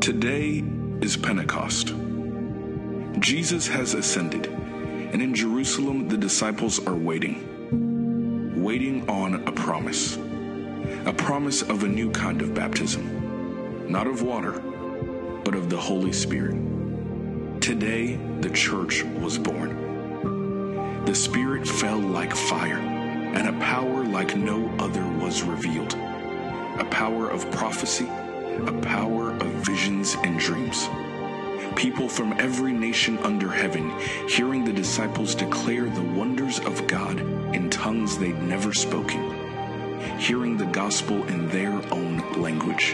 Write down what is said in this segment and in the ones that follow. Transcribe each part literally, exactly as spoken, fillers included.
Today is Pentecost. Jesus has ascended, and in Jerusalem the disciples are waiting, waiting on a promise, a promise of a new kind of baptism, not of water, but of the Holy Spirit. Today the church was born. The Spirit fell like fire, and a power like no other was revealed, a power of prophecy, a power of visions and dreams. People from every nation under heaven hearing the disciples declare the wonders of God in tongues they'd never spoken, hearing the gospel in their own language.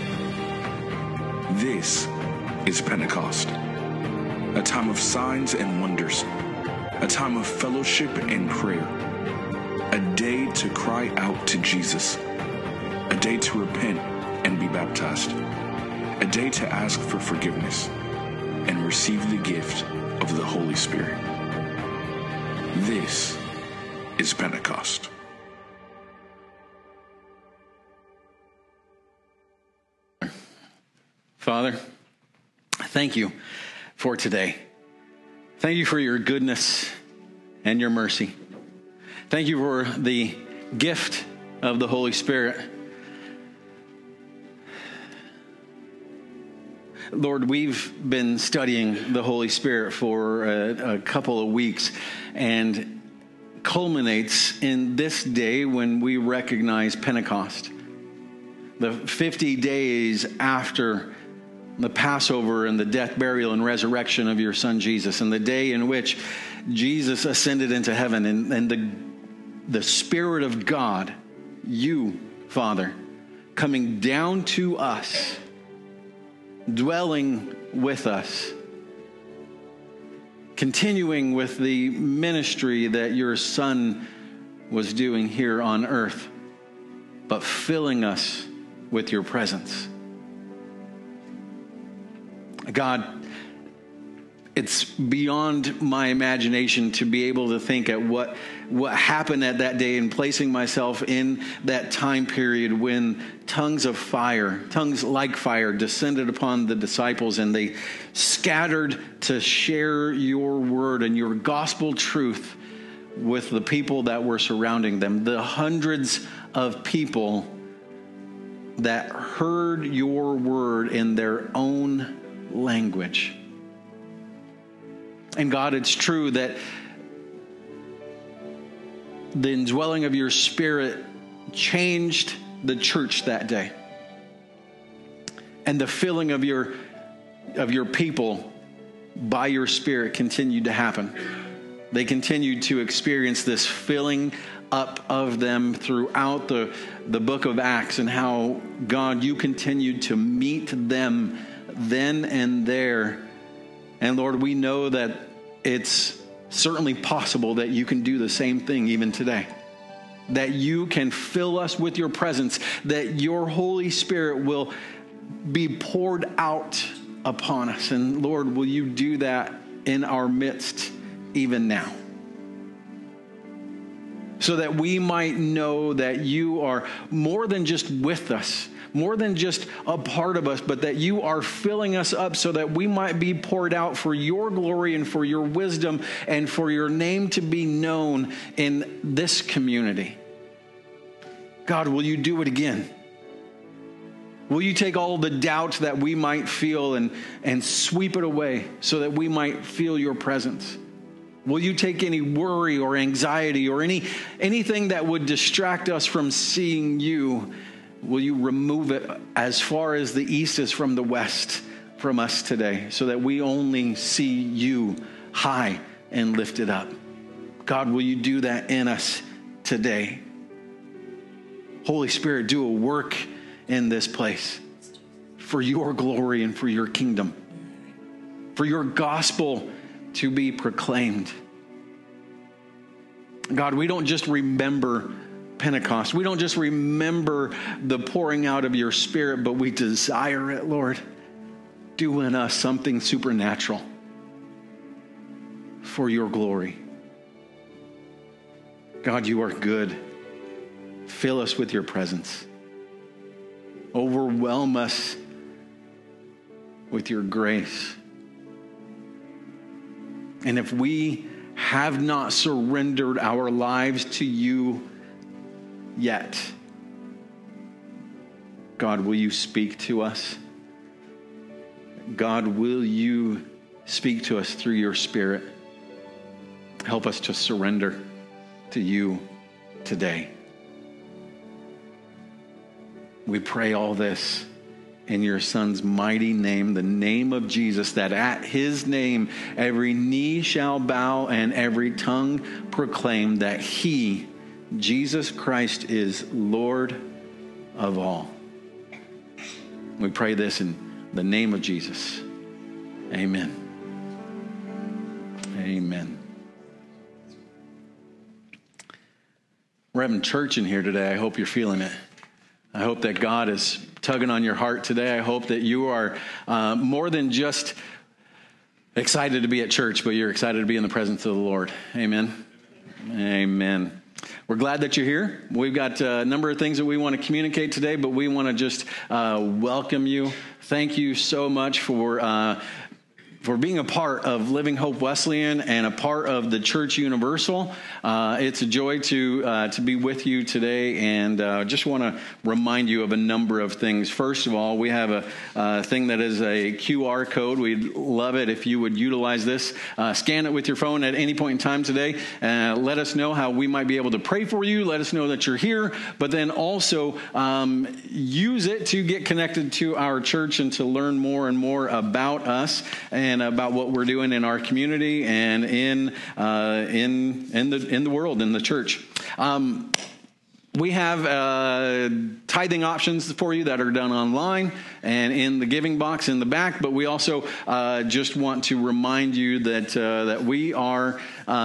This is Pentecost, a time of signs and wonders, a time of fellowship and prayer, a day to cry out to Jesus, a day to repent and be baptized, a day to ask for forgiveness and receive the gift of the Holy Spirit. This is Pentecost. Father, thank you for today. Thank you for your goodness and your mercy. Thank you for the gift of the Holy Spirit. Lord, we've been studying the Holy Spirit for a, a couple of weeks, and culminates in this day when we recognize Pentecost, the fifty days after the Passover and the death, burial, and resurrection of your Son Jesus, and the day in which Jesus ascended into heaven, and, and the, the Spirit of God, you, Father, coming down to us, dwelling with us, continuing with the ministry that your Son was doing here on earth, but filling us with your presence. God, it's beyond my imagination to be able to think at what what happened at that day, and placing myself in that time period when tongues of fire, tongues like fire, descended upon the disciples, and they scattered to share your word and your gospel truth with the people that were surrounding them. The hundreds of people that heard your word in their own language. And God, it's true that the indwelling of your Spirit changed the church that day. And the filling of your of your people by your Spirit continued to happen. They continued to experience this filling up of them throughout the, the book of Acts, and how, God, you continued to meet them then and there. And Lord, we know that it's certainly possible that you can do the same thing even today. That you can fill us with your presence, that your Holy Spirit will be poured out upon us. And Lord, will you do that in our midst even now? So that we might know that you are more than just with us, more than just a part of us, but that you are filling us up so that we might be poured out for your glory and for your wisdom and for your name to be known in this community. God, will you do it again? Will you take all the doubt that we might feel and, and sweep it away so that we might feel your presence? Will you take any worry or anxiety or any anything that would distract us from seeing you? Will you remove it as far as the east is from the west from us today, so that we only see you high and lifted up? God, will you do that in us today? Holy Spirit, do a work in this place for your glory and for your kingdom, for your gospel to be proclaimed. God, we don't just remember Pentecost. We don't just remember the pouring out of your Spirit, but we desire it, Lord. Do in us something supernatural for your glory. God, you are good. Fill us with your presence. Overwhelm us with your grace. And if we have not surrendered our lives to you yet, God, will you speak to us? God, will you speak to us through your Spirit? Help us to surrender to you today. We pray all this in your Son's mighty name, the name of Jesus, that at his name every knee shall bow and every tongue proclaim that he, Jesus Christ, is Lord of all. We pray this in the name of Jesus. Amen. Amen. We're having church in here today. I hope you're feeling it. I hope that God is tugging on your heart today. I hope that you are uh, more than just excited to be at church, but you're excited to be in the presence of the Lord. Amen. Amen. We're glad that you're here. We've got a number of things that we want to communicate today, but we want to just uh, welcome you. Thank you so much for uh, for being a part of Living Hope Wesleyan and a part of the Church Universal. Uh, it's a joy to uh, to be with you today, and uh, just want to remind you of a number of things. First of all, we have a uh, thing that is a Q R code. We'd love it if you would utilize this. Uh, scan it with your phone at any point in time today. Uh, let us know how we might be able to pray for you. Let us know that you're here, but then also um, use it to get connected to our church and to learn more and more about us and about what we're doing in our community and in uh, in in the in the world, in the church. Um, we have uh, tithing options for you that are done online and in the giving box in the back. But we also uh, just want to remind you that uh, that we are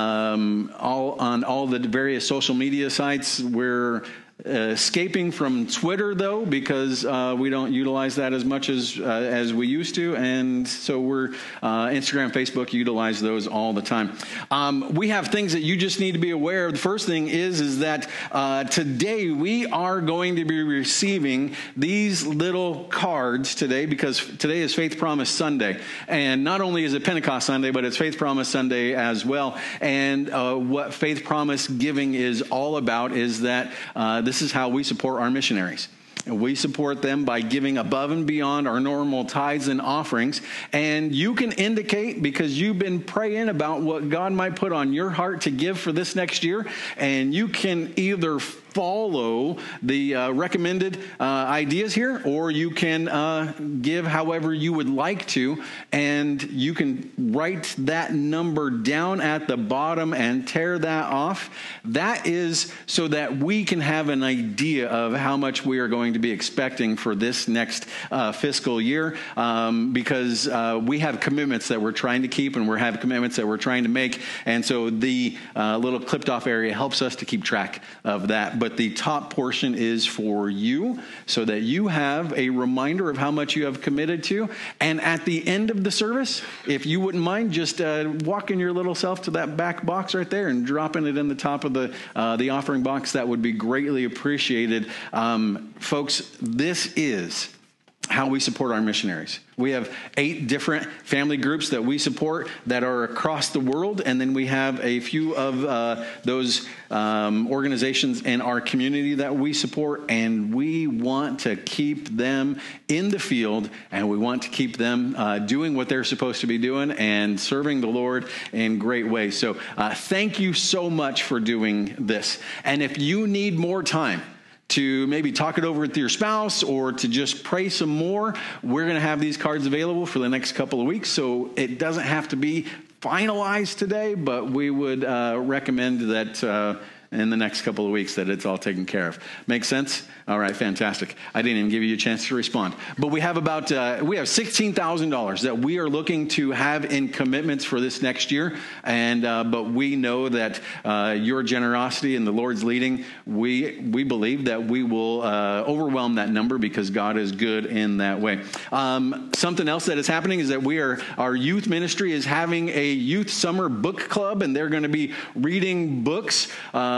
um, all on all the various social media sites. We're Uh, escaping from Twitter, though, because uh, we don't utilize that as much as uh, as we used to, and so we're uh, Instagram, Facebook, utilize those all the time. Um, we have things that you just need to be aware of. The first thing is is that uh, today we are going to be receiving these little cards today, because today is Faith Promise Sunday, and not only is it Pentecost Sunday, but it's Faith Promise Sunday as well. And uh, what Faith Promise giving is all about is that uh, this is how we support our missionaries. We support them by giving above and beyond our normal tithes and offerings. And you can indicate, because you've been praying about what God might put on your heart to give for this next year, and you can either follow the uh, recommended uh, ideas here, or you can uh, give however you would like to, and you can write that number down at the bottom and tear that off. That is so that we can have an idea of how much we are going to be expecting for this next uh, fiscal year, um, because uh, we have commitments that we're trying to keep, and we have commitments that we're trying to make, and so the uh, little clipped off area helps us to keep track of that. But the top portion is for you, so that you have a reminder of how much you have committed to. And at the end of the service, if you wouldn't mind just uh, walking your little self to that back box right there and dropping it in the top of the uh, the offering box, that would be greatly appreciated. Um, folks, this is how we support our missionaries. We have eight different family groups that we support that are across the world, and then we have a few of uh, those um, organizations in our community that we support, and we want to keep them in the field, and we want to keep them uh, doing what they're supposed to be doing and serving the Lord in great ways. So uh, thank you so much for doing this. And if you need more time to maybe talk it over with your spouse or to just pray some more, we're going to have these cards available for the next couple of weeks. So it doesn't have to be finalized today, but we would uh, recommend that uh, in the next couple of weeks that it's all taken care of. Make sense? All right, fantastic. I didn't even give you a chance to respond. But we have about, uh, we have sixteen thousand dollars that we are looking to have in commitments for this next year. And, uh, but we know that uh, your generosity and the Lord's leading, we, we believe that we will uh, overwhelm that number, because God is good in that way. Um, something else that is happening is that we are, our youth ministry is having a youth summer book club, and they're going to be reading books uh,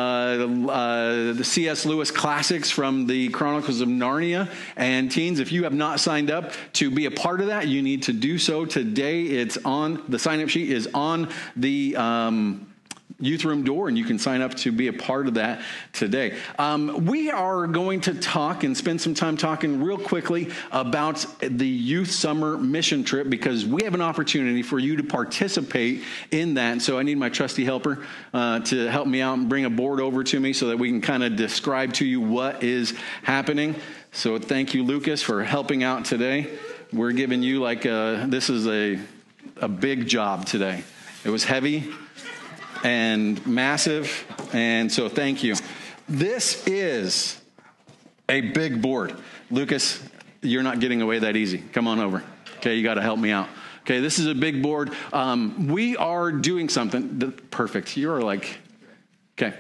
uh, the C S Lewis classics from the Chronicles of Narnia. And teens, if you have not signed up to be a part of that, you need to do so today. It's on, the sign-up sheet is on the um, youth room door, and you can sign up to be a part of that today. Um, we are going to talk and spend some time talking real quickly about the youth summer mission trip, because we have an opportunity for you to participate in that. So I need my trusty helper uh, to help me out and bring a board over to me so that we can kind of describe to you what is happening. So thank you, Lucas, for helping out today. We're giving you like a, this is a, a big job today. It was heavy and massive, and so thank you. This is a big board. Lucas, you're not getting away that easy. Come on over. Okay, you got to help me out. Okay, this is a big board. Um, we are doing something. That, perfect. You're like, okay.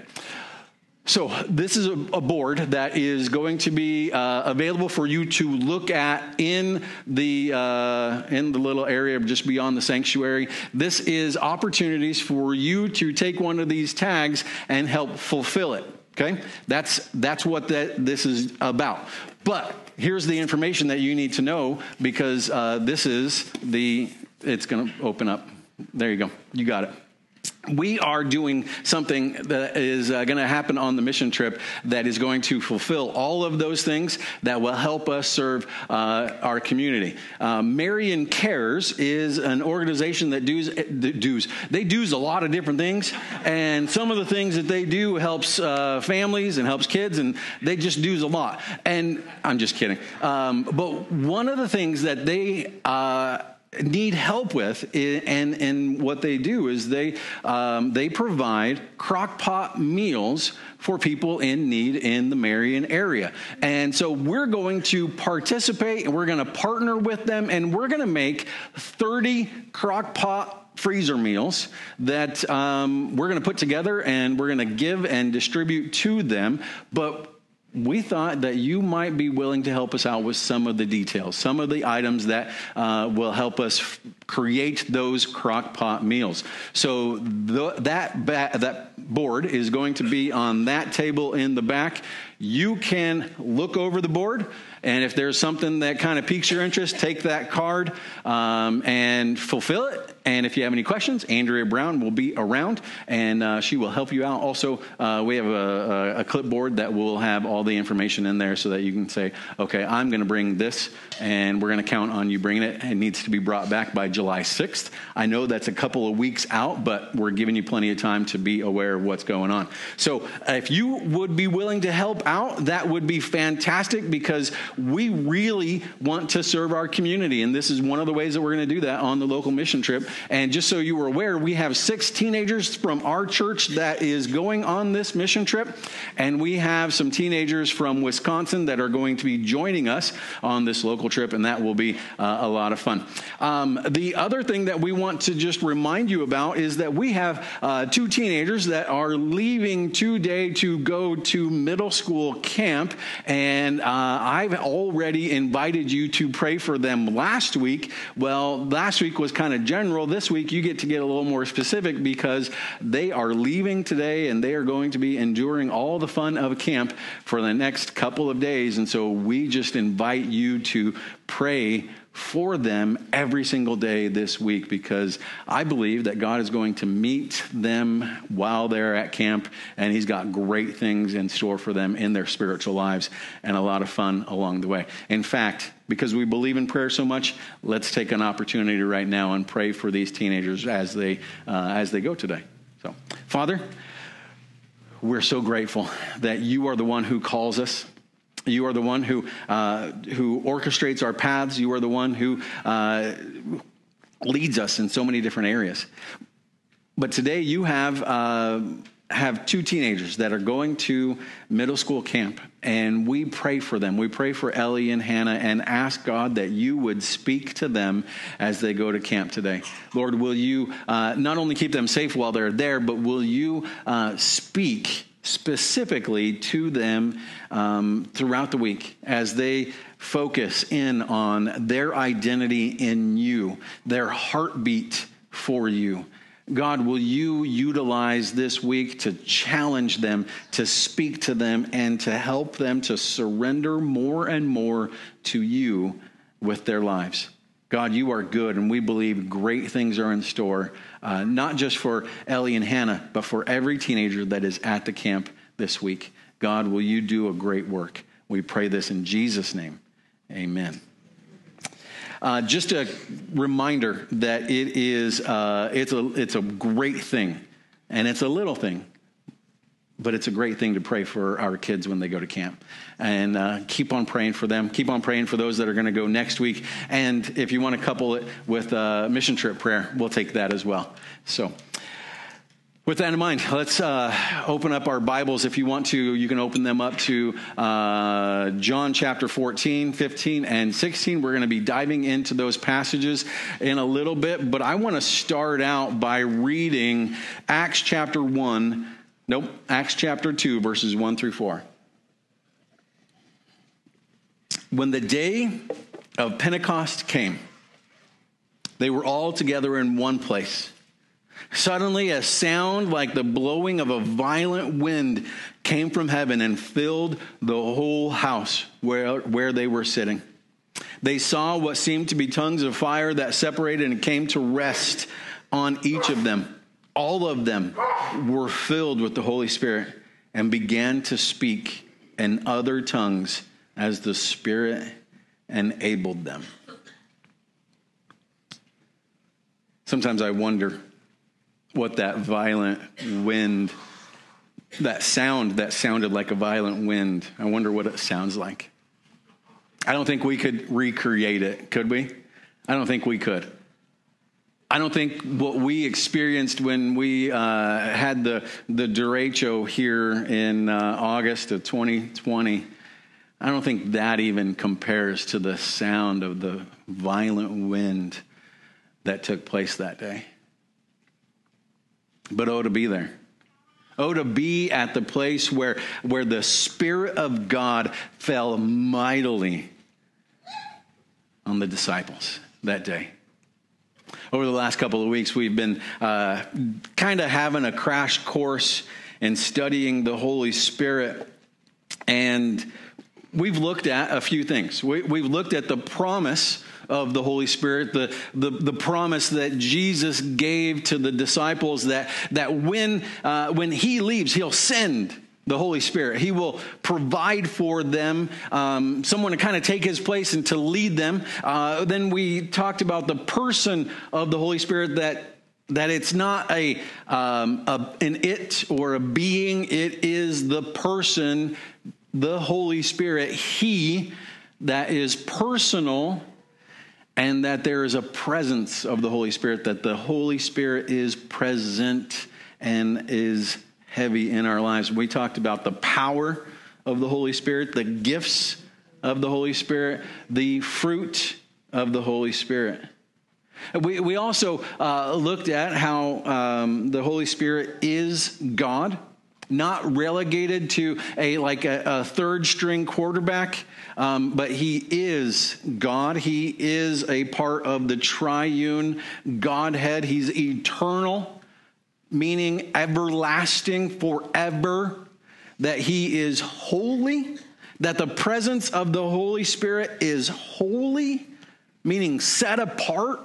So this is a, a board that is going to be uh, available for you to look at in the uh, in the little area just beyond the sanctuary. This is opportunities for you to take one of these tags and help fulfill it. Okay, that's that's what that this is about. But here's the information that you need to know, because uh, this is the. It's going to open up. There you go. You got it. We are doing something that is uh, going to happen on the mission trip that is going to fulfill all of those things that will help us serve uh, our community. Uh, Marion Cares is an organization that does, does they do a lot of different things, and some of the things that they do helps uh, families and helps kids, and they just do a lot. And I'm just kidding. Um, but one of the things that they uh, need help with, and and what they do is they um, they provide crock pot meals for people in need in the Marion area. And so we're going to participate, and we're going to partner with them, and we're going to make thirty crock pot freezer meals that um, we're going to put together, and we're going to give and distribute to them. But we thought that you might be willing to help us out with some of the details, some of the items that uh, will help us f- create those crock pot meals. So the, that ba- that board is going to be on that table in the back. You can look over the board, and if there's something that kind of piques your interest, take that card um, and fulfill it. And if you have any questions, Andrea Brown will be around, and uh, she will help you out. Also, uh, we have a, a, a clipboard that will have all the information in there so that you can say, okay, I'm going to bring this, and we're going to count on you bringing it. It needs to be brought back by July sixth. I know that's a couple of weeks out, but we're giving you plenty of time to be aware of what's going on. So if you would be willing to help out, that would be fantastic, because we really want to serve our community. And this is one of the ways that we're going to do that on the local mission trip. And just so you were aware, we have six teenagers from our church that is going on this mission trip. And we have some teenagers from Wisconsin that are going to be joining us on this local trip. And that will be uh, a lot of fun. Um, the other thing that we want to just remind you about is that we have uh, two teenagers that are leaving today to go to middle school camp. And uh, I've already invited you to pray for them last week. Well, last week was kind of general. This week you get to get a little more specific, because they are leaving today, and they are going to be enduring all the fun of camp for the next couple of days. And so we just invite you to pray for them every single day this week, because I believe that God is going to meet them while they're at camp, and he's got great things in store for them in their spiritual lives, and a lot of fun along the way. In fact, because we believe in prayer so much, let's take an opportunity right now and pray for these teenagers as they uh, as they go today. So, Father, we're so grateful that you are the one who calls us. You are the one who uh, who orchestrates our paths. You are the one who uh, leads us in so many different areas. But today you have uh, have two teenagers that are going to middle school camp, and we pray for them. We pray for Ellie and Hannah and ask God that you would speak to them as they go to camp today. Lord, will you uh, not only keep them safe while they're there, but will you uh, speak specifically to them um, throughout the week as they focus in on their identity in you, their heartbeat for you. God, will you utilize this week to challenge them, to speak to them, and to help them to surrender more and more to you with their lives. God, you are good, and we believe great things are in store, uh, not just for Ellie and Hannah, but for every teenager that is at the camp this week. God, will you do a great work? We pray this in Jesus' name. Amen. Uh, just a reminder that it is uh, it's a it's a great thing, and it's a little thing, but it's a great thing to pray for our kids when they go to camp. And uh, keep on praying for them. Keep on praying for those that are going to go next week. And if you want to couple it with a mission trip prayer, we'll take that as well. So with that in mind, let's uh, open up our Bibles. If you want to, you can open them up to uh, John chapter fourteen, fifteen, and sixteen. We're going to be diving into those passages in a little bit. But I want to start out by reading Acts chapter one. Nope, Acts chapter two, verses one through four. When the day of Pentecost came, they were all together in one place. Suddenly, a sound like the blowing of a violent wind came from heaven and filled the whole house where, where they were sitting. They saw what seemed to be tongues of fire that separated and came to rest on each of them. All of them were filled with the Holy Spirit and began to speak in other tongues as the Spirit enabled them. Sometimes I wonder what that violent wind, that sound that sounded like a violent wind, I wonder what it sounds like. I don't think we could recreate it, could we? I don't think we could. I don't think what we experienced when we uh, had the, the derecho here in uh, August of twenty twenty, I don't think that even compares to the sound of the violent wind that took place that day. But oh, to be there. Oh, to be at the place where, where the Spirit of God fell mightily on the disciples that day. Over the last couple of weeks, we've been uh, kind of having a crash course in studying the Holy Spirit. And we've looked at a few things. We, we've looked at the promise of the Holy Spirit, the, the, the promise that Jesus gave to the disciples that, that when, uh, when he leaves, he'll send the Holy Spirit. He will provide for them um, someone to kind of take his place and to lead them. Uh, then we talked about the person of the Holy Spirit, that that it's not a, um, a an it or a being. It is the person, the Holy Spirit, he that is personal, and that there is a presence of the Holy Spirit, that the Holy Spirit is present and is heavy in our lives. We talked about the power of the Holy Spirit, the gifts of the Holy Spirit, the fruit of the Holy Spirit. We, we also uh, looked at how um, the Holy Spirit is God, not relegated to a like a, a third string quarterback, um, but he is God. He is a part of the triune Godhead. He's eternal, meaning everlasting, forever, that he is holy, that the presence of the Holy Spirit is holy, meaning set apart.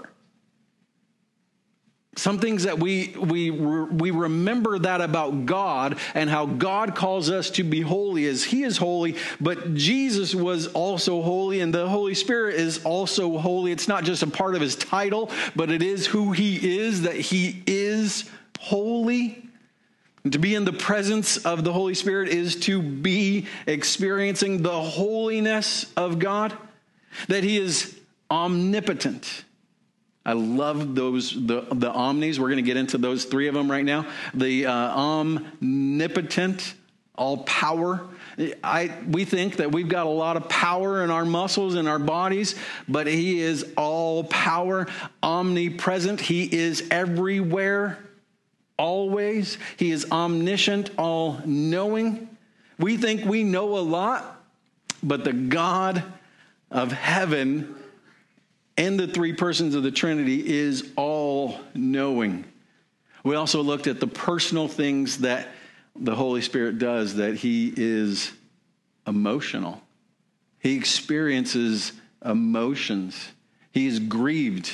Some things that we we we remember that about God, and how God calls us to be holy is he is holy, but Jesus was also holy, and the Holy Spirit is also holy. It's not just a part of his title, but it is who he is, that he is holy. And to be in the presence of the Holy Spirit is to be experiencing the holiness of God, that he is omnipotent. I love those, the, the omnis. We're going to get into those three of them right now. The uh, omnipotent, all power. I, we think that we've got a lot of power in our muscles and our bodies, but he is all power, omnipresent. He is everywhere, always. He is omniscient, all knowing. We think we know a lot, but the God of heaven and the three persons of the Trinity is all knowing. We also looked at the personal things that the Holy Spirit does, that he is emotional. He experiences emotions. He is grieved,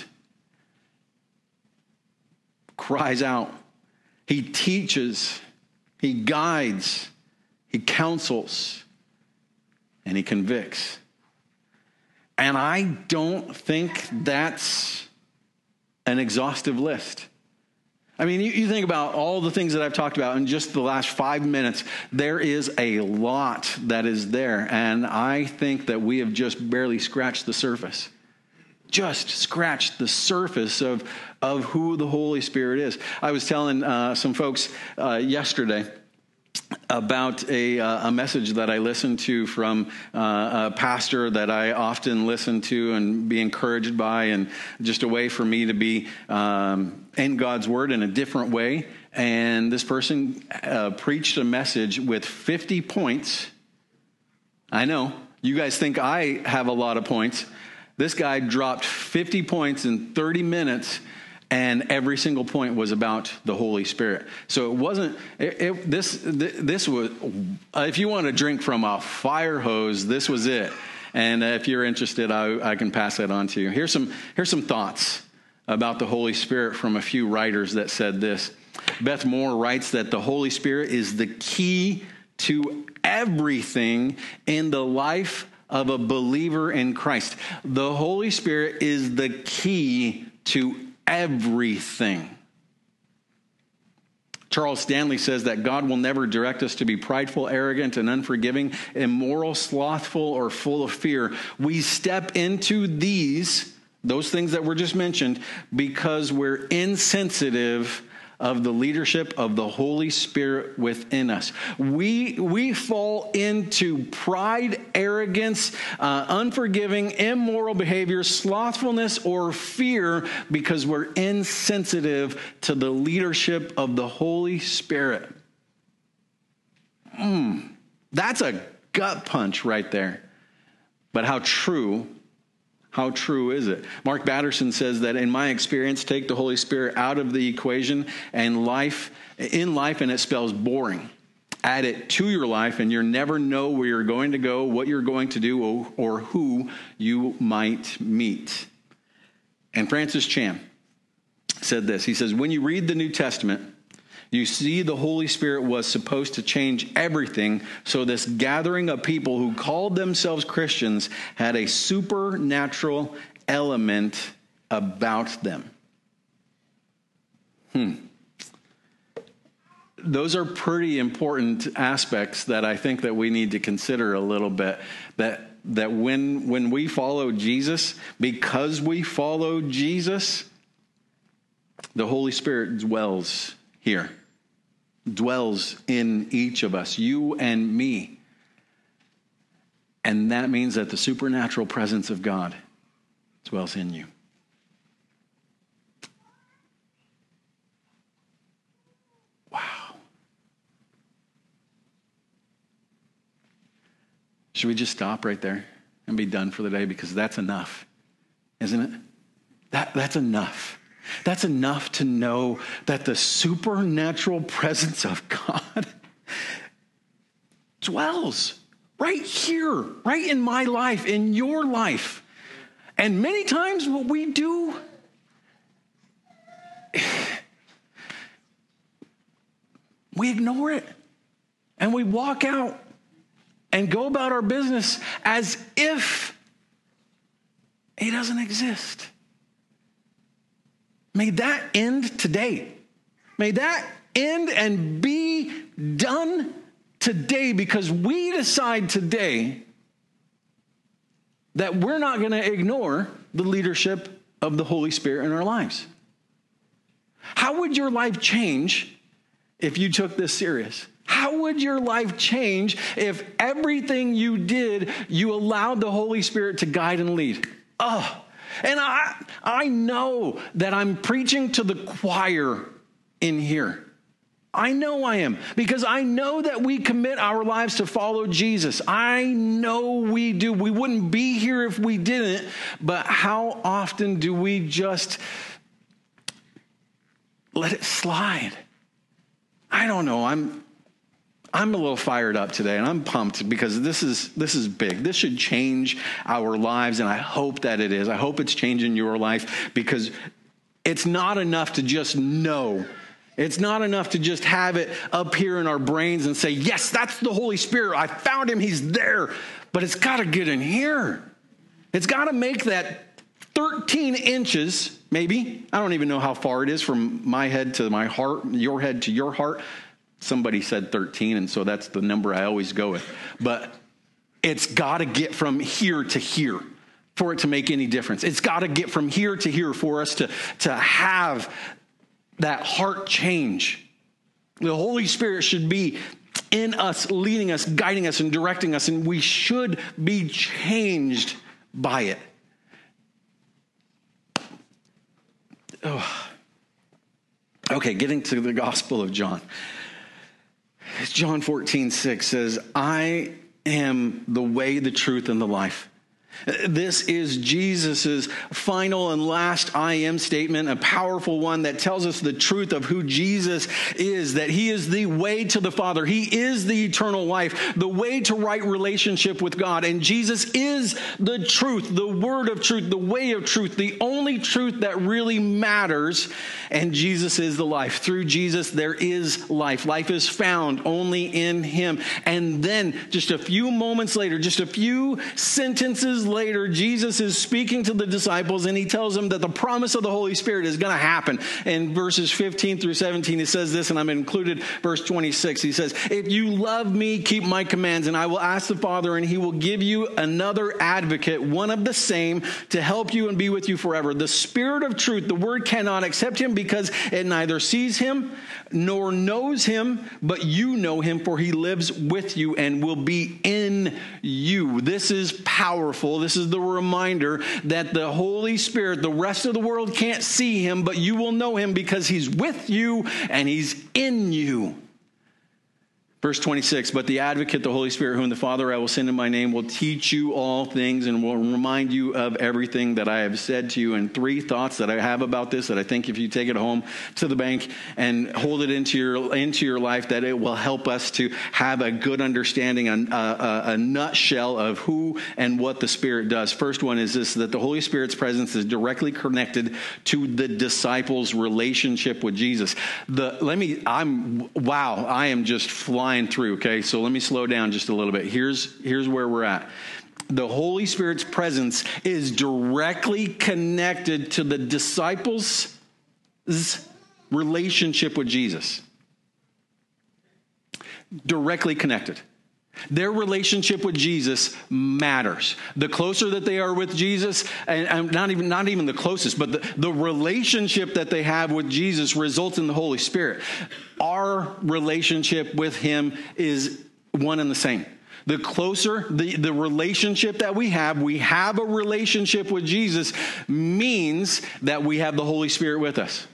cries out. He teaches, he guides, he counsels, and he convicts. And I don't think that's an exhaustive list. I mean, you, you think about all the things that I've talked about in just the last five minutes, there is a lot that is there. And I think that we have just barely scratched the surface. Just scratched the surface of, of who the Holy Spirit is. I was telling uh, some folks uh, yesterday about a, uh, a message that I listened to from uh, a pastor that I often listen to and be encouraged by, and just a way for me to be um, in God's Word in a different way. And this person uh, preached a message with fifty points. I know, you guys think I have a lot of points. This guy dropped fifty points in thirty minutes, and every single point was about the Holy Spirit. So it wasn't, it, it, this this was, if you want to drink from a fire hose, this was it. And if you're interested, I, I can pass that on to you. Here's some, here's some thoughts about the Holy Spirit from a few writers that said this. Beth Moore writes that the Holy Spirit is the key to everything in the life of a believer in Christ. The Holy Spirit is the key to everything. Charles Stanley says that God will never direct us to be prideful, arrogant, and unforgiving, immoral, slothful, or full of fear. We step into these, those things that were just mentioned, because we're insensitive of the leadership of the Holy Spirit within us. We, we fall into pride, arrogance, uh, unforgiving, immoral behavior, slothfulness, or fear because we're insensitive to the leadership of the Holy Spirit. Mm, that's a gut punch right there. But how true How true is it? Mark Batterson says that in my experience, take the Holy Spirit out of the equation and life in life, and it spells boring. Add it to your life, and you'll never know where you're going to go, what you're going to do, or, or who you might meet. And Francis Chan said this. He says, when you read the New Testament, you see the Holy Spirit was supposed to change everything, so this gathering of people who called themselves Christians had a supernatural element about them. Hmm. Those are pretty important aspects that I think that we need to consider a little bit. That that when when we follow Jesus, because we follow Jesus, the Holy Spirit dwells here. Dwells in each of us, you and me. And that means that the supernatural presence of God dwells in you. Wow. Should we just stop right there and be done for the day? Because that's enough, isn't it? That, that's enough. That's enough to know that the supernatural presence of God dwells right here, right in my life, in your life. And many times what we do, we ignore it. And we walk out and go about our business as if it doesn't exist. May that end today. May that end and be done today, because we decide today that we're not going to ignore the leadership of the Holy Spirit in our lives. How would your life change if you took this serious? How would your life change if everything you did, you allowed the Holy Spirit to guide and lead? Oh, and I, I know that I'm preaching to the choir in here. I know I am, because I know that we commit our lives to follow Jesus. I know we do. We wouldn't be here if we didn't. But how often do we just let it slide. I don't know. I'm I'm a little fired up today, and I'm pumped because this is this is big. This should change our lives, and I hope that it is. I hope it's changing your life, because it's not enough to just know. It's not enough to just have it up here in our brains and say, yes, that's the Holy Spirit. I found him. He's there. But it's got to get in here. It's got to make that thirteen inches, maybe. I don't even know how far it is from my head to my heart, your head to your heart. Somebody said thirteen, and so that's the number I always go with. But it's got to get from here to here for it to make any difference. It's got to get from here to here for us to, to have that heart change. The Holy Spirit should be in us, leading us, guiding us, and directing us, and we should be changed by it. Oh. Okay, getting to the Gospel of John. John fourteen six says, I am the way, the truth, and the life. This is Jesus's final and last I am statement, a powerful one that tells us the truth of who Jesus is, that he is the way to the Father. He is the eternal life, the way to right relationship with God. And Jesus is the truth, the word of truth, the way of truth, the only truth that really matters. And Jesus is the life. Through Jesus, there is life. Life is found only in him. And then just a few moments later, just a few sentences later, Jesus is speaking to the disciples, and he tells them that the promise of the Holy Spirit is going to happen. In verses fifteen through seventeen, he says this, and I'm included verse twenty-six. He says, if you love me, keep my commands, and I will ask the Father, and he will give you another advocate, one of the same, to help you and be with you forever. The Spirit of truth, the word cannot accept him because it neither sees him nor knows him, but you know him, for he lives with you and will be in you. This is powerful. This is the reminder that the Holy Spirit, the rest of the world can't see him, but you will know him because he's with you and he's in you. Verse twenty-six, but the advocate, the Holy Spirit, whom the Father I will send in my name, will teach you all things and will remind you of everything that I have said to you. And three thoughts that I have about this that I think if you take it home to the bank and hold it into your into your life, that it will help us to have a good understanding, a, a, a nutshell of who and what the Spirit does. First one is this, that the Holy Spirit's presence is directly connected to the disciples' relationship with Jesus. The let me, I'm, wow, I am just flying through, okay? So let me slow down just a little bit. Here's, here's where we're at. The Holy Spirit's presence is directly connected to the disciples' relationship with Jesus. Directly connected. Their relationship with Jesus matters. The closer that they are with Jesus, and, and not even not even the closest, but the, the relationship that they have with Jesus results in the Holy Spirit. Our relationship with him is one and the same. The closer the, the relationship that we have, we have a relationship with Jesus, means that we have the Holy Spirit with us.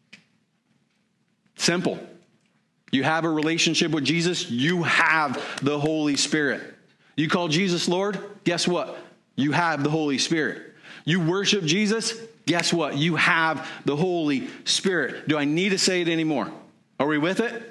Simple. You have a relationship with Jesus, you have the Holy Spirit. You call Jesus Lord, guess what? You have the Holy Spirit. You worship Jesus, guess what? You have the Holy Spirit. Do I need to say it anymore? Are we with it?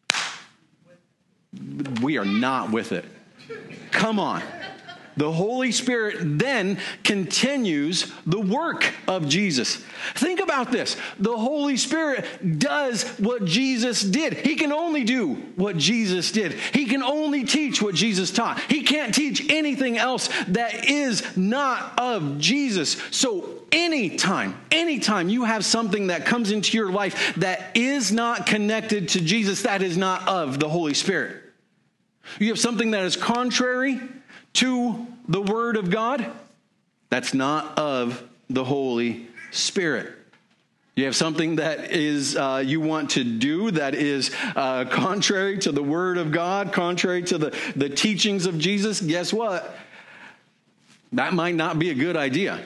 We are not with it. Come on. The Holy Spirit then continues the work of Jesus. Think about this. The Holy Spirit does what Jesus did. He can only do what Jesus did. He can only teach what Jesus taught. He can't teach anything else that is not of Jesus. So anytime, anytime you have something that comes into your life that is not connected to Jesus, that is not of the Holy Spirit. You have something that is contrary to the Word of God, that's not of the Holy Spirit. You have something that is uh, you want to do that is uh, contrary to the Word of God, contrary to the, the teachings of Jesus, guess what? That might not be a good idea.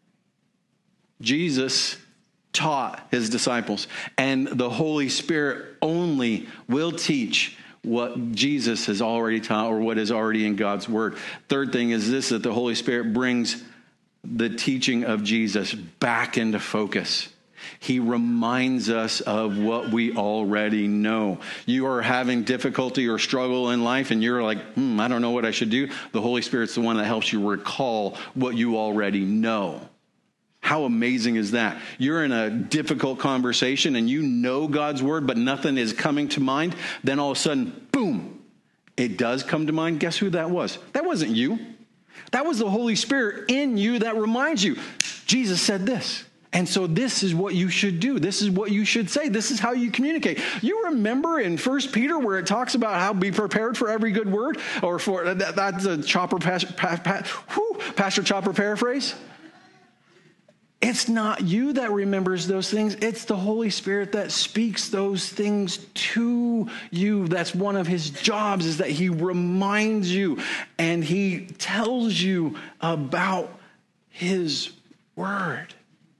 Jesus taught his disciples, and the Holy Spirit only will teach what Jesus has already taught or what is already in God's word. Third thing is this, that the Holy Spirit brings the teaching of Jesus back into focus. He reminds us of what we already know. You are having difficulty or struggle in life, and you're like, hmm, I don't know what I should do. The Holy Spirit's the one that helps you recall what you already know. How amazing is that? You're in a difficult conversation, and you know God's word, but nothing is coming to mind. Then all of a sudden, boom, it does come to mind. Guess who that was? That wasn't you. That was the Holy Spirit in you that reminds you. Jesus said this. And so this is what you should do. This is what you should say. This is how you communicate. You remember in First Peter where it talks about how be prepared for every good word? Or for that, that's a Chopper, pas, pa, pa, whew, Pastor Chopper paraphrase. It's not you that remembers those things. It's the Holy Spirit that speaks those things to you. That's one of his jobs, is that he reminds you and he tells you about his word.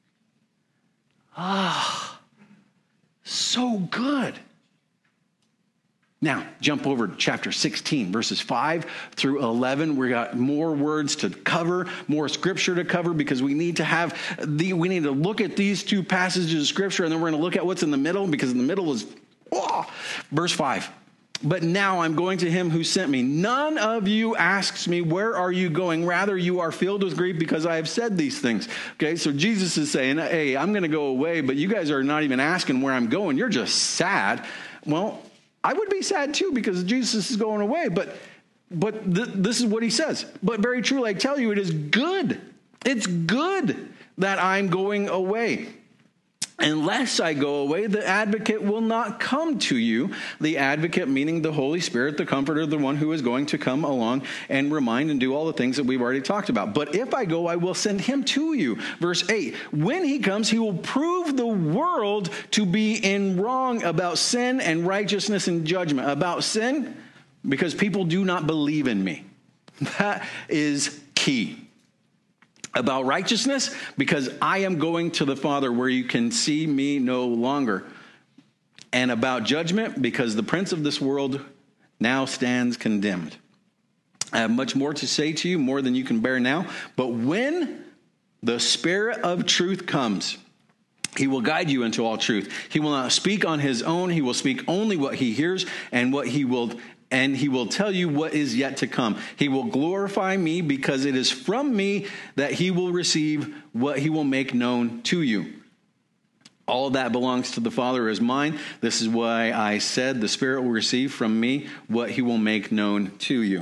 Ah, so good. Now, jump over to chapter sixteen, verses five through eleven. We got more words to cover, more scripture to cover, because we need to have the, we need to look at these two passages of scripture, and then we're going to look at what's in the middle, because in the middle is, oh, verse five. But now I'm going to him who sent me. None of you asks me, where are you going? Rather, you are filled with grief because I have said these things. Okay, so Jesus is saying, hey, I'm going to go away, but you guys are not even asking where I'm going. You're just sad. Well, I would be sad too, because Jesus is going away. But but th- this is what he says. But very truly, I tell you, it is good. It's good that I'm going away. Unless I go away, the advocate will not come to you. The advocate, meaning the Holy Spirit, the comforter, the one who is going to come along and remind and do all the things that we've already talked about. But if I go, I will send him to you. Verse eight, when he comes, he will prove the world to be in wrong about sin and righteousness and judgment. About sin, because people do not believe in me. That is key. About righteousness, because I am going to the Father where you can see me no longer. And about judgment, because the prince of this world now stands condemned. I have much more to say to you, more than you can bear now. But when the Spirit of truth comes, he will guide you into all truth. He will not speak on his own. He will speak only what he hears and what he will And he will tell you what is yet to come. He will glorify me, because it is from me that he will receive what he will make known to you. All of that belongs to the Father as mine. This is why I said the Spirit will receive from me what he will make known to you.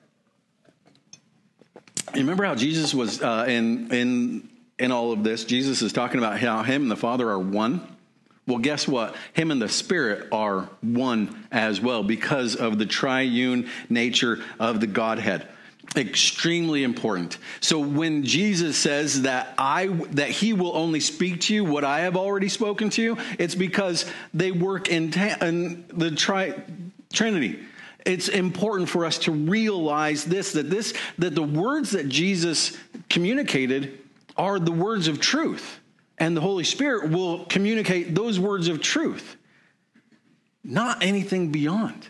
You remember how Jesus was uh, in, in, in all of this? Jesus is talking about how him and the Father are one. Well, guess what? Him and the Spirit are one as well, because of the triune nature of the Godhead. Extremely important. So when Jesus says that I that he will only speak to you what I have already spoken to you, it's because they work in, ta- in the tri- Trinity. It's important for us to realize this, that this that the words that Jesus communicated are the words of truth. And the Holy Spirit will communicate those words of truth, not anything beyond.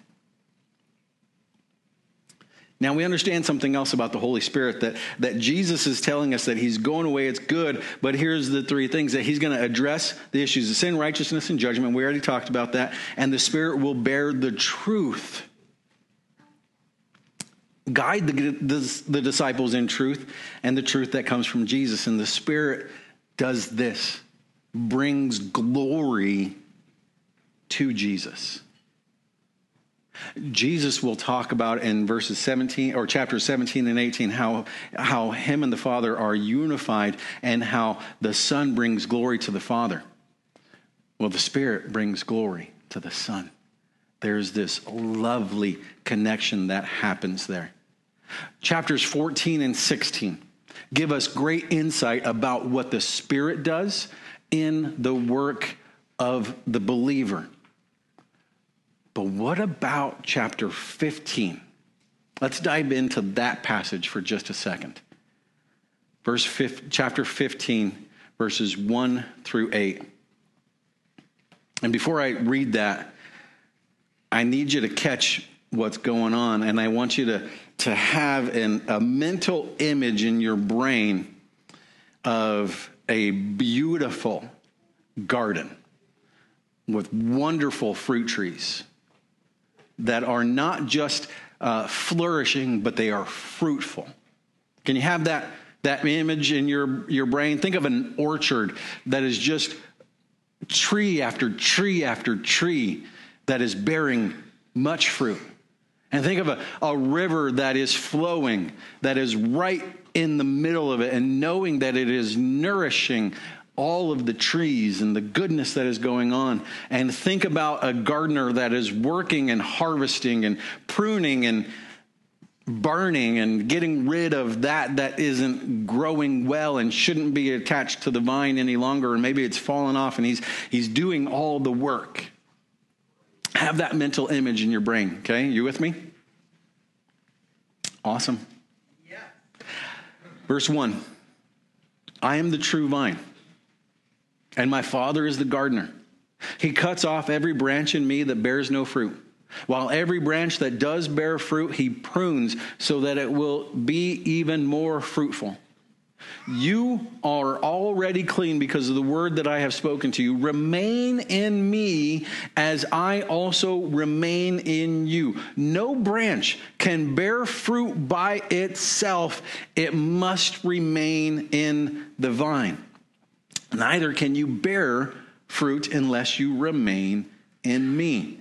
Now, we understand something else about the Holy Spirit, that, that Jesus is telling us that he's going away, it's good, but here's the three things: that he's going to address the issues of sin, righteousness, and judgment. We already talked about that. And the Spirit will bear the truth, guide the, the, the disciples in truth, and the truth that comes from Jesus. And the Spirit does this, brings glory to Jesus. Jesus will talk about in verses seventeen or chapters seventeen and eighteen how, how him and the Father are unified, and how the Son brings glory to the Father. Well, the Spirit brings glory to the Son. There's this lovely connection that happens there. Chapters fourteen and sixteen give us great insight about what the Spirit does in the work of the believer. But what about chapter fifteen? Let's dive into that passage for just a second. Verse fifteen, chapter fifteen, verses one through eight. And before I read that, I need you to catch what's going on, and I want you to, to have an, a mental image in your brain of a beautiful, garden with wonderful fruit trees that are not just uh, flourishing, but they are fruitful. Can you have that, that image in your, your brain? Think of an orchard that is just tree after tree after tree that is bearing much fruit. And think of a, a river that is flowing, that is right in the middle of it, and knowing that it is nourishing all of the trees and the goodness that is going on. And think about a gardener that is working and harvesting and pruning and burning and getting rid of that that isn't growing well and shouldn't be attached to the vine any longer, and maybe it's fallen off, and he's he's doing all the work. Have that mental image in your brain, okay? You with me? Awesome. Yeah. Verse one, I am the true vine, and my Father is the gardener. He cuts off every branch in me that bears no fruit, while every branch that does bear fruit, he prunes so that it will be even more fruitful. You are already clean because of the word that I have spoken to you. Remain in me as I also remain in you. No branch can bear fruit by itself. It must remain in the vine. Neither can you bear fruit unless you remain in me.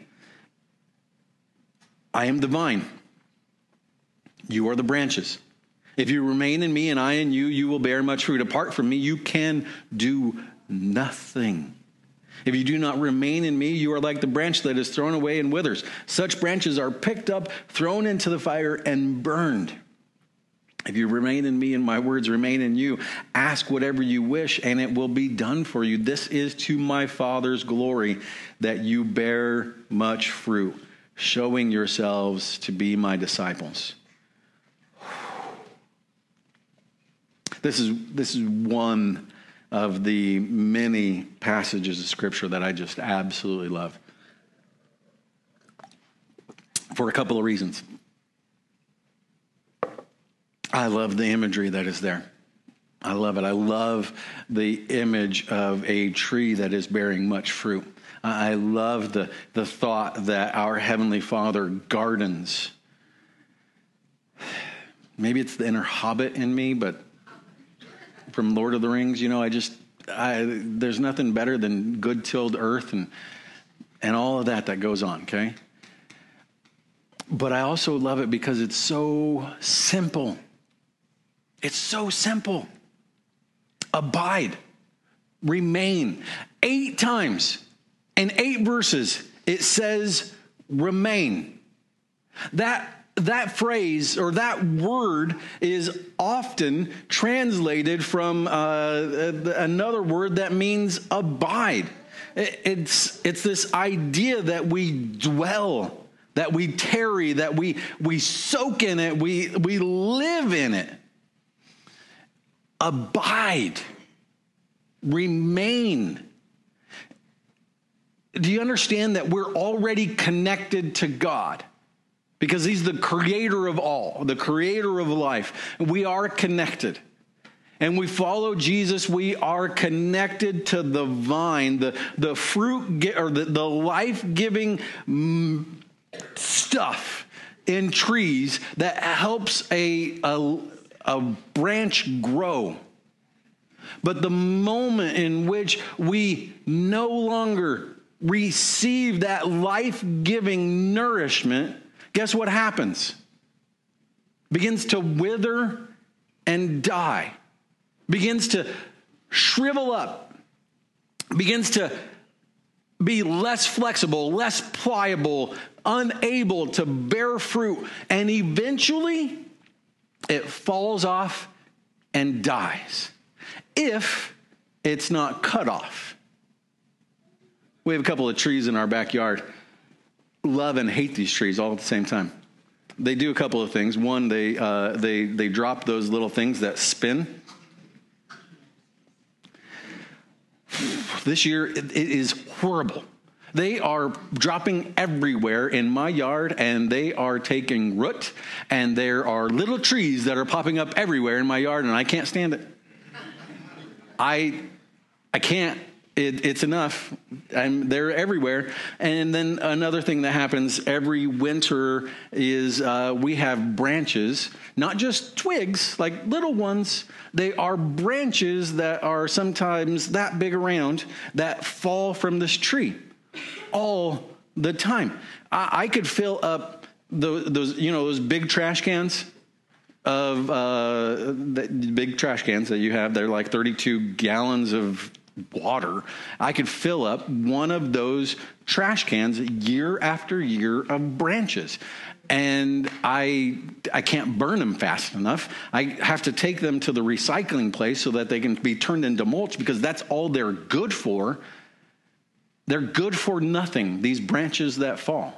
I am the vine. You are the branches. If you remain in me and I in you, you will bear much fruit. Apart from me, you can do nothing. If you do not remain in me, you are like the branch that is thrown away and withers. Such branches are picked up, thrown into the fire, and burned. If you remain in me and my words remain in you, ask whatever you wish and it will be done for you. This is to my Father's glory, that you bear much fruit, showing yourselves to be my disciples. This is this is one of the many passages of Scripture that I just absolutely love, for a couple of reasons. I love the imagery that is there. I love it. I love the image of a tree that is bearing much fruit. I love the, the thought that our Heavenly Father gardens. Maybe it's the inner hobbit in me, but from Lord of the Rings, you know, I just, I, there's nothing better than good tilled earth and and all of that that goes on, okay? But I also love it because it's so simple. It's so simple. Abide, remain. Eight times in eight verses, it says remain. That That phrase or that word is often translated from uh, another word that means abide. It's it's this idea that we dwell, that we tarry, that we we soak in it, we we live in it. Abide, remain. Do you understand that we're already connected to God? Because he's the creator of all, the creator of life. We are connected. And we follow Jesus. We are connected to the vine, the, the fruit, or the, the life-giving stuff in trees that helps a, a, a branch grow. But the moment in which we no longer receive that life-giving nourishment, guess what happens? Begins to wither and die. Begins to shrivel up. Begins to be less flexible, less pliable, unable to bear fruit. And eventually, it falls off and dies. If it's not cut off. We have a couple of trees in our backyard. Love and hate these trees all at the same time. They do a couple of things. One, they uh, they they drop those little things that spin. This year, it, it is horrible. They are dropping everywhere in my yard, and they are taking root, and there are little trees that are popping up everywhere in my yard, and I can't stand it. I I can't. it, it's enough. I'm, they're everywhere. And then another thing that happens every winter is uh, we have branches, not just twigs, like little ones. They are branches that are sometimes that big around that fall from this tree all the time. I, I could fill up those, those, you know, those big trash cans of uh, the big trash cans that you have. They're like thirty-two gallons of water. I could fill up one of those trash cans year after year of branches. And I I can't burn them fast enough. I have to take them to the recycling place so that they can be turned into mulch, because that's all they're good for. They're good for nothing, these branches that fall.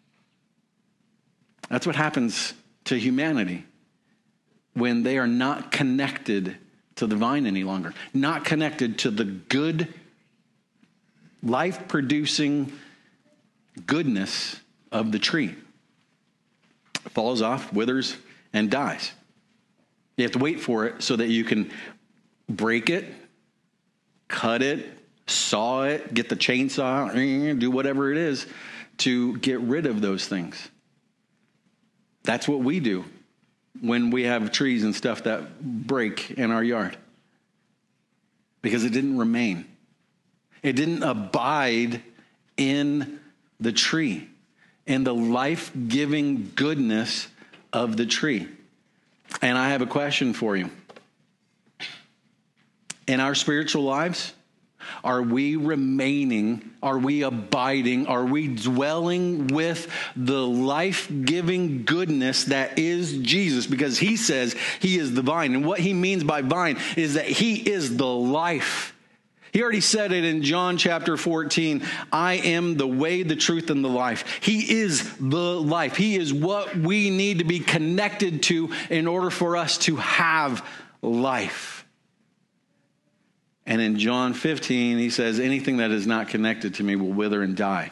That's what happens to humanity when they are not connected to the vine any longer, not connected to the good, life-producing goodness of the tree. It falls off, withers, and dies. You have to wait for it so that you can break it, cut it, saw it, get the chainsaw, do whatever it is to get rid of those things. That's what we do when we have trees and stuff that break in our yard. Because it didn't remain. It didn't abide in the tree, in the life-giving goodness of the tree. And I have a question for you. In our spiritual lives, are we remaining, are we abiding, are we dwelling with the life-giving goodness that is Jesus? Because he says he is the vine. And what he means by vine is that he is the life. He already said it in John chapter fourteen. I am the way, the truth, and the life. He is the life. He is what we need to be connected to in order for us to have life. And in John fifteen, he says, anything that is not connected to me will wither and die.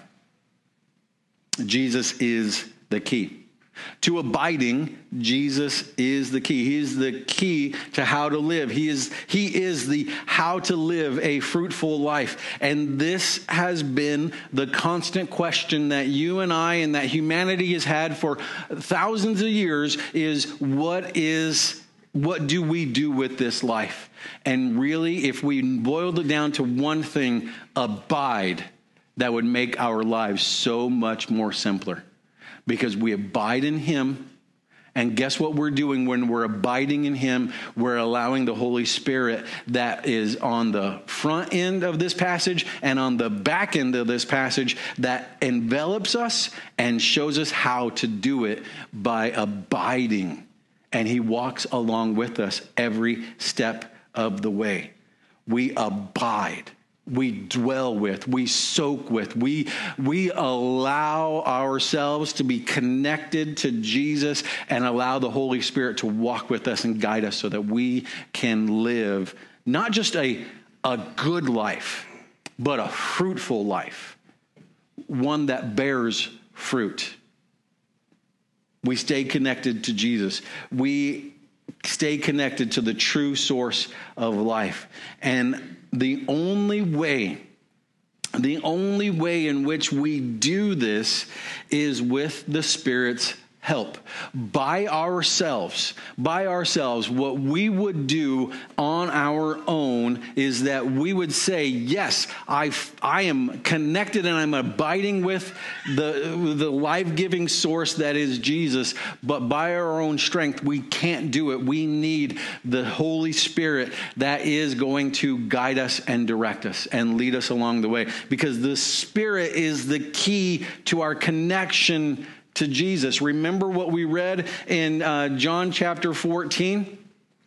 Jesus is the key. To abiding, Jesus is the key. He is the key to how to live. He is, he is the how to live a fruitful life. And this has been the constant question that you and I and that humanity has had for thousands of years is, what is What do we do with this life? And really, if we boiled it down to one thing, abide, that would make our lives so much more simpler. Because we abide in him. And guess what we're doing when we're abiding in him? We're allowing the Holy Spirit that is on the front end of this passage and on the back end of this passage that envelops us and shows us how to do it by abiding. And he walks along with us every step of the way. We abide. We dwell with. We soak with. We, we allow ourselves to be connected to Jesus and allow the Holy Spirit to walk with us and guide us so that we can live not just a, a good life, but a fruitful life. One that bears fruit. We stay connected to Jesus. We stay connected to the true source of life. And the only way, the only way in which we do this is with the Spirit's help. By ourselves, by ourselves, what we would do on our own is that we would say, yes, I, I am connected and I'm abiding with the, the life-giving source that is Jesus, but by our own strength, we can't do it. We need the Holy Spirit that is going to guide us and direct us and lead us along the way, because the Spirit is the key to our connection to Jesus. Remember what we read in uh, John chapter fourteen?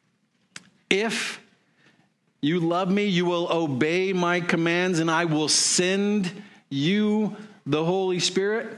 If you love me, you will obey my commands, and I will send you the Holy Spirit.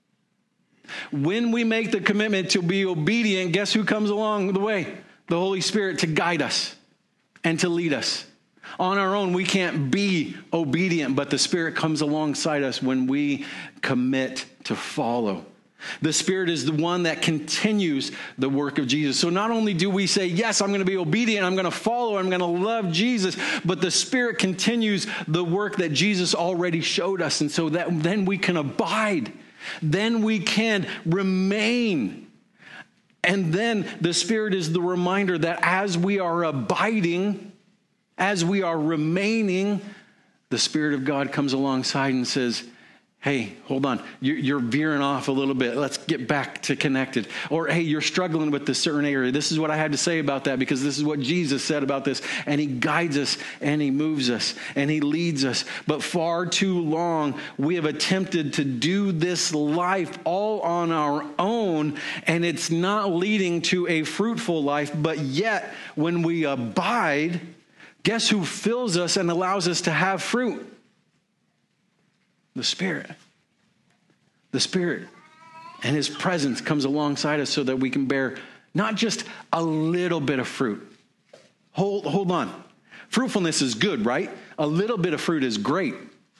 When we make the commitment to be obedient, guess who comes along the way? The Holy Spirit, to guide us and to lead us. On our own, we can't be obedient, but the Spirit comes alongside us when we commit to follow. The Spirit is the one that continues the work of Jesus. So not only do we say, yes, I'm going to be obedient, I'm going to follow, I'm going to love Jesus, but the Spirit continues the work that Jesus already showed us. And so that then we can abide. Then we can remain. And then the Spirit is the reminder that as we are abiding, as we are remaining, the Spirit of God comes alongside and says, hey, hold on, you're veering off a little bit. Let's get back to connected. Or, hey, you're struggling with this certain area. This is what I had to say about that because this is what Jesus said about this. And he guides us and he moves us and he leads us. But far too long, we have attempted to do this life all on our own, and it's not leading to a fruitful life. But yet, when we abide, guess who fills us and allows us to have fruit? The Spirit. The Spirit and his presence comes alongside us so that we can bear not just a little bit of fruit. Hold, hold on. Fruitfulness is good, right? A little bit of fruit is great.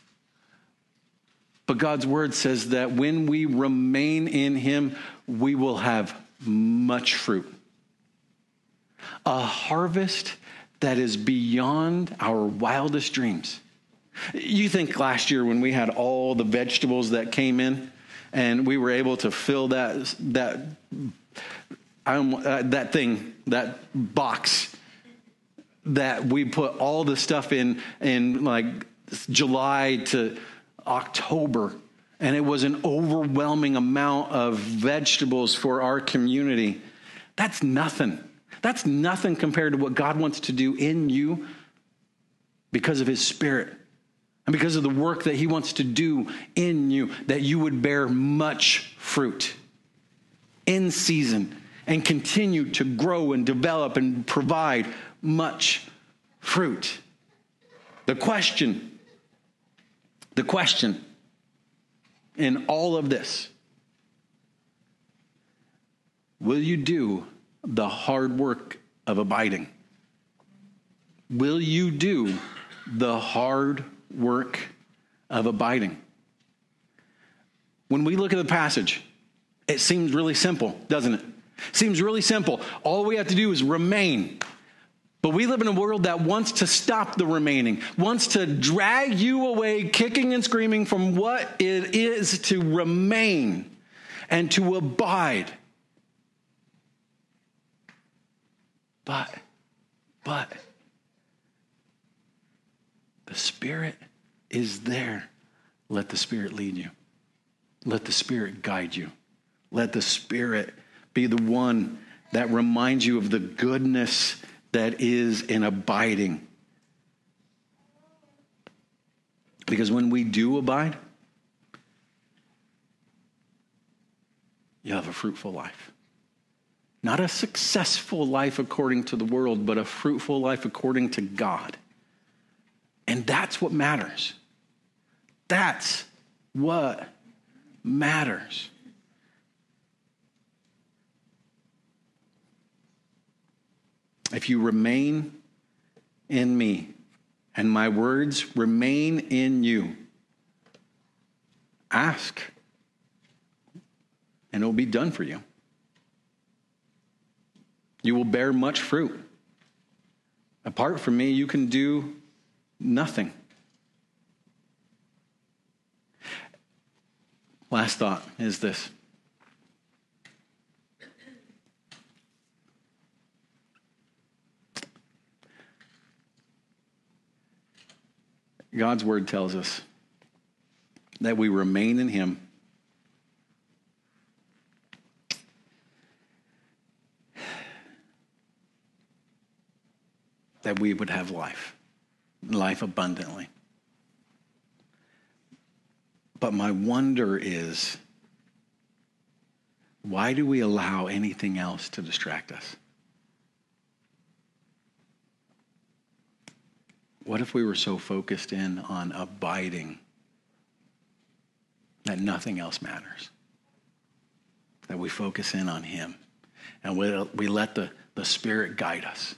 But God's word says that when we remain in him, we will have much fruit. A harvest that is beyond our wildest dreams. You think last year when we had all the vegetables that came in and we were able to fill that that um, uh, that thing, that box that we put all the stuff in in like July to October, and it was an overwhelming amount of vegetables for our community. That's nothing. That's nothing compared to what God wants to do in you because of his Spirit. And because of the work that he wants to do in you, that you would bear much fruit in season and continue to grow and develop and provide much fruit. The question, the question in all of this, will you do the hard work of abiding? Will you do the hard work of abiding? When we look at the passage, it seems really simple, doesn't it? It seems really simple. All we have to do is remain. But we live in a world that wants to stop the remaining, wants to drag you away, kicking and screaming from what it is to remain and to abide. But, but, the Spirit is there. Let the Spirit lead you. Let the Spirit guide you. Let the Spirit be the one that reminds you of the goodness that is in abiding. Because when we do abide, you have a fruitful life. Not a successful life according to the world, but a fruitful life according to God. And that's what matters. That's what matters. If you remain in me and my words remain in you, ask and it will be done for you. You will bear much fruit. Apart from me, you can do nothing. Last thought is this. God's word tells us that we remain in him that we would have life, life abundantly. But my wonder is, why do we allow anything else to distract us? What if we were so focused in on abiding that nothing else matters? That we focus in on him and we, we let the, the Spirit guide us.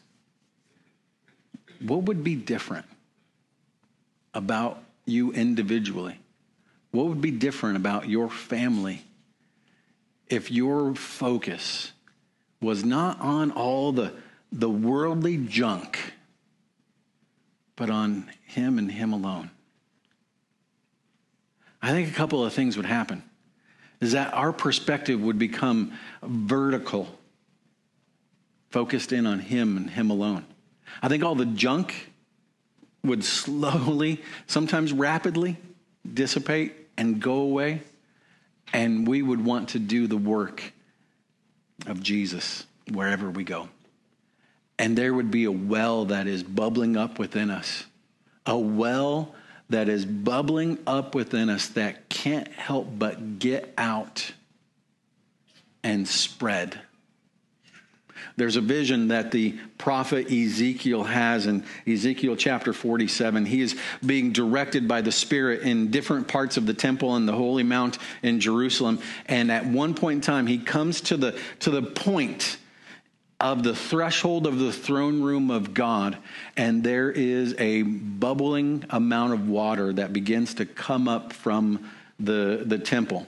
What would be different about you individually? What would be different about your family if your focus was not on all the, the worldly junk, but on him and him alone. I think a couple of things would happen. Is that our perspective would become vertical, focused in on him and him alone. I think all the junk would slowly, sometimes rapidly, dissipate and go away, and we would want to do the work of Jesus wherever we go. And there would be a well that is bubbling up within us, a well that is bubbling up within us that can't help but get out and spread. There's a vision that the prophet Ezekiel has in Ezekiel chapter forty-seven. He is being directed by the Spirit in different parts of the temple and the Holy Mount in Jerusalem. And at one point in time, he comes to the, to the point of the threshold of the throne room of God, and there is a bubbling amount of water that begins to come up from the, the temple.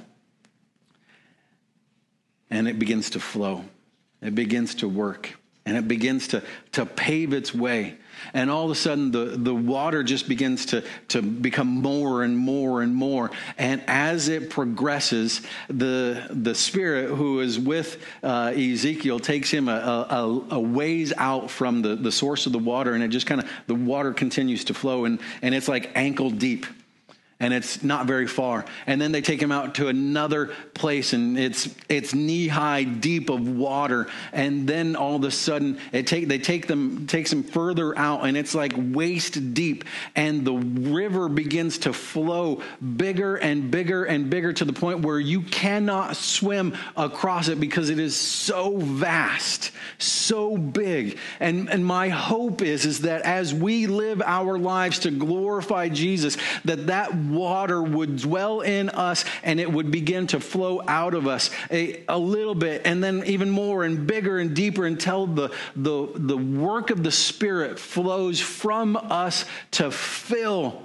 And it begins to flow. It begins to work. And it begins to, to pave its way. And all of a sudden, the, the water just begins to, to become more and more and more. And as it progresses, the, the Spirit who is with uh, Ezekiel takes him a, a, a ways out from the, the source of the water. And it just kind of, the water continues to flow. And, and it's like ankle deep. And it's not very far. And then they take him out to another place, and it's it's knee-high deep of water. And then all of a sudden, it take they take them takes them further out, and it's like waist deep. And the river begins to flow bigger and bigger and bigger to the point where you cannot swim across it because it is so vast, so big. And and my hope is is that as we live our lives to glorify Jesus, that that water would dwell in us, and it would begin to flow out of us a, a little bit, and then even more and bigger and deeper until the, the, the work of the Spirit flows from us to fill,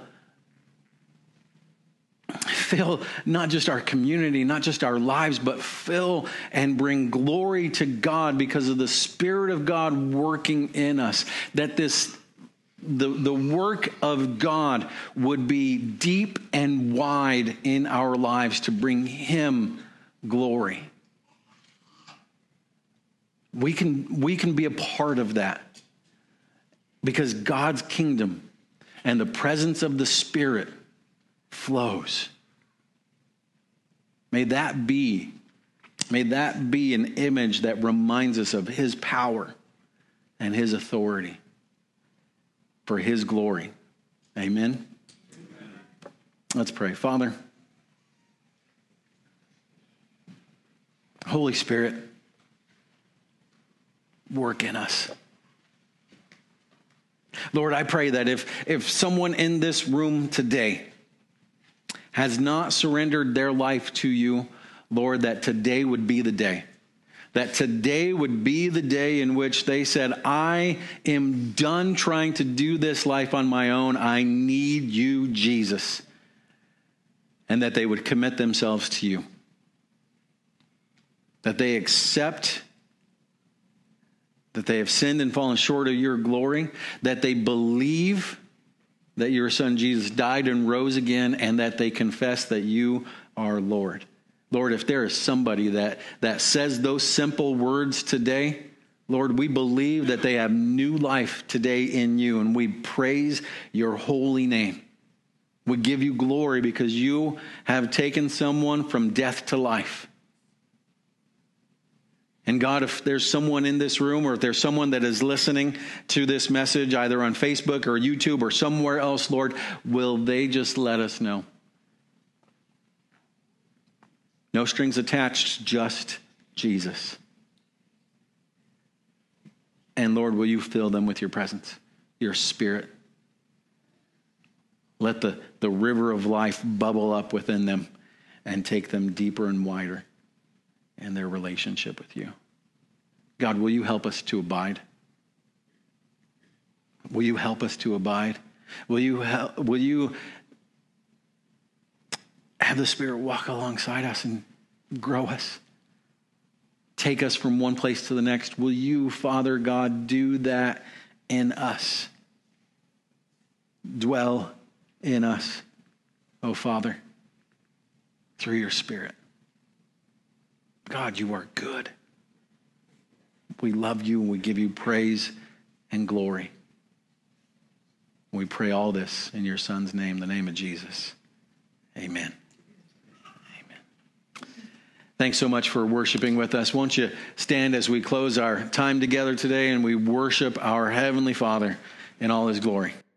fill not just our community, not just our lives, but fill and bring glory to God because of the Spirit of God working in us. That this The, the work of God would be deep and wide in our lives to bring him glory. We can, we can be a part of that because God's kingdom and the presence of the Spirit flows. May that be, may that be an image that reminds us of his power and his authority. For his glory. Amen? Amen. Let's pray. Father, Holy Spirit, work in us. Lord, I pray that if, if someone in this room today has not surrendered their life to you, Lord, that today would be the day. That today would be the day in which they said, I am done trying to do this life on my own. I need you, Jesus. And that they would commit themselves to you. That they accept that they have sinned and fallen short of your glory. That they believe that your son Jesus died and rose again. And that they confess that you are Lord. Lord, if there is somebody that, that says those simple words today, Lord, we believe that they have new life today in you, and we praise your holy name. We give you glory because you have taken someone from death to life. And God, if there's someone in this room, or if there's someone that is listening to this message, either on Facebook or YouTube or somewhere else, Lord, will they just let us know? No strings attached, just Jesus. And Lord, will you fill them with your presence, your Spirit? Let the, the river of life bubble up within them and take them deeper and wider in their relationship with you. God, will you help us to abide? Will you help us to abide? Will you help, will you have the Spirit walk alongside us and grow us take us from one place to the next. Will you, Father God, do that in us? Dwell in us, oh Father, through your Spirit. God, you are good. We love you and we give you praise and glory. We pray all this in your Son's name, the name of Jesus. Amen. Amen. Thanks so much for worshiping with us. Won't you stand as we close our time together today and we worship our Heavenly Father in all his glory.